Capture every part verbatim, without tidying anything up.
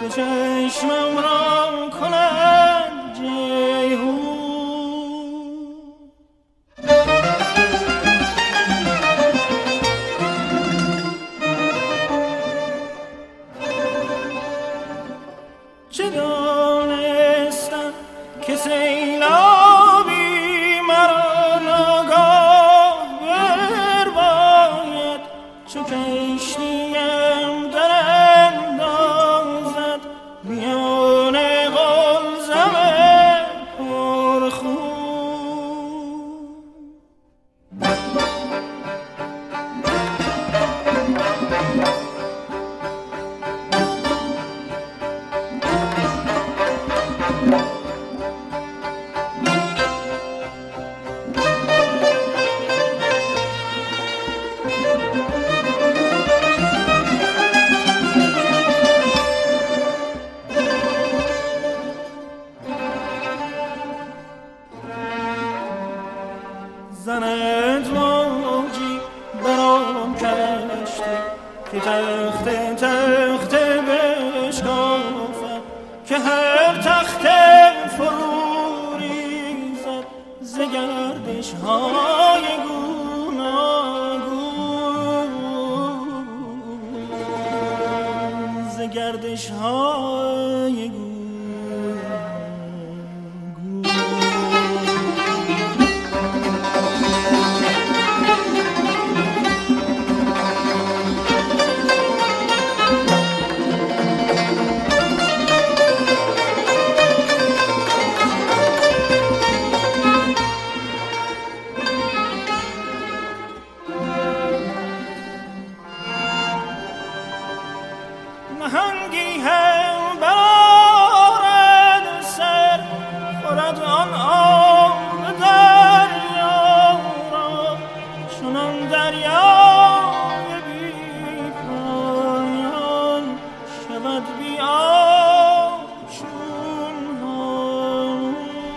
چشمم را کند جیهون. چه دانستم که سیلابی مرا ناگاه برباید، چو کشتیم در اندازد میان قلزم پرخون. زند موجی برام کشتی که تخت تخت بشکافد، که هر تخت فرو ریزد ز گردش های گوناگون، ز گردش های گوناگون. نهنگی هم برآرد سر، خورد آن آب دریا را، چنان دریای بی پایان شود بی آب چون هامون.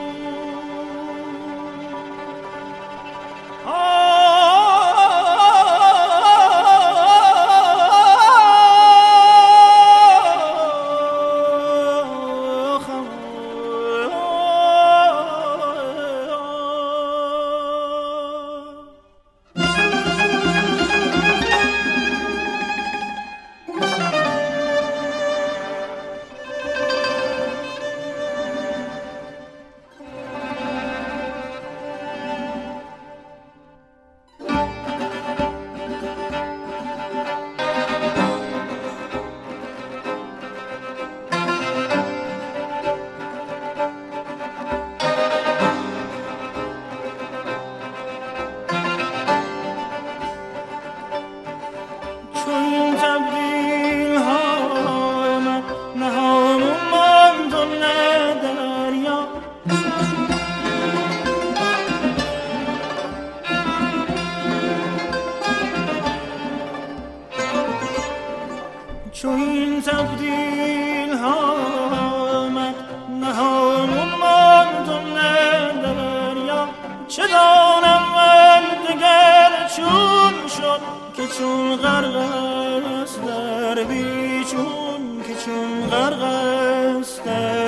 چون تبدیل ها من نهان ماند و نه دریا، چون این تبدیل ها من نهان ماند و نه دریا، چه دانم من دگر چون شد که چون غرق است در بیچون، که چون غرق است در